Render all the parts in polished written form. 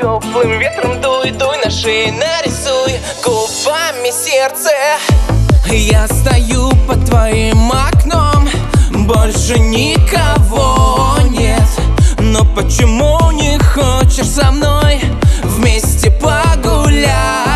Теплым ветром дуй, дуй на шею, нарисуй губами сердце. Я стою под твоим окном, больше никого нет. Но почему не хочешь со мной вместе погулять?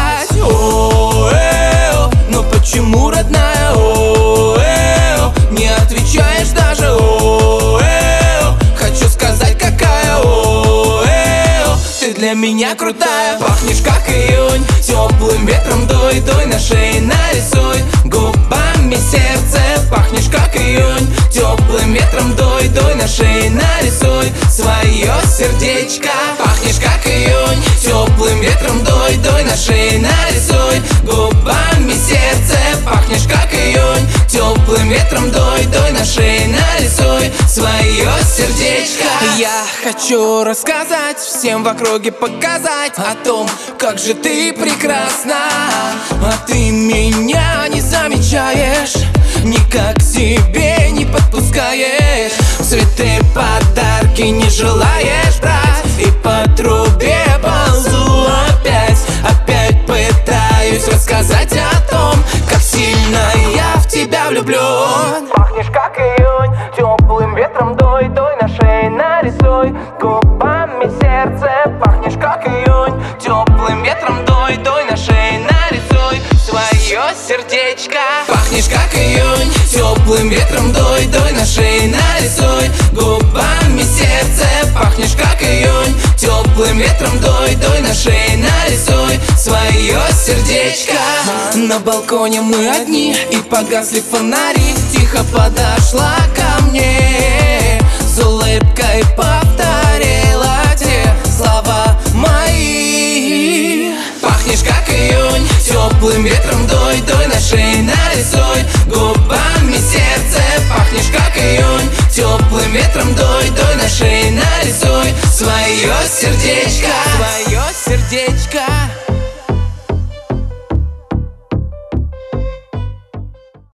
О-э-о, но почему, родная, о-э-о, не отвечаешь даже, о-э-о? Хочу сказать, какая, о-э-о, ты для меня крутая. Пахнешь как июнь, теплым ветром дуй, дуй на шею, нарисуй губами сердце. Пахнешь как июнь, теплым ветром дуй, дуй на шею, нарисуй свое сердечко. Пахнешь как июнь, теплым ветром дуй, дуй на шею, нарисуй губами сердце. Пахнешь как июнь, теплым ветром дуй, дуй на шею, нарисуй свое сердечко. Я хочу рассказать всем в округе, показать о том, как же ты прекрасна. А ты меня не замечаешь, никак к себе не подпускаешь. Цветы, подарки не желаешь брать, и по трубе ползу опять. Опять пытаюсь рассказать о том, как сильно я в тебя влюблен. Пахнешь как июнь, теплым ветром дуй, дуй на шею, нарисуй губами сердце. Пахнешь как июнь, теплым ветром дуй, дуй на шею, нарисуй свое сердечко. Пахнешь как июнь, теплым ветром дуй, дуй на шею, нарисуй губами сердце. Пахнешь как июнь, теплым ветром дуй, дуй на шею, нарисуй свое сердечко. На балконе мы одни, и погасли фонари. Тихо подошла ко мне, с улыбкой повторила те слова мои. Пахнешь как июнь, теплым ветром дуй, дуй на шею, нарисуй губами сердце. Пахнешь как июнь, теплым ветром дуй, дуй на шею, нарисуй свое сердечко. Свое сердечко.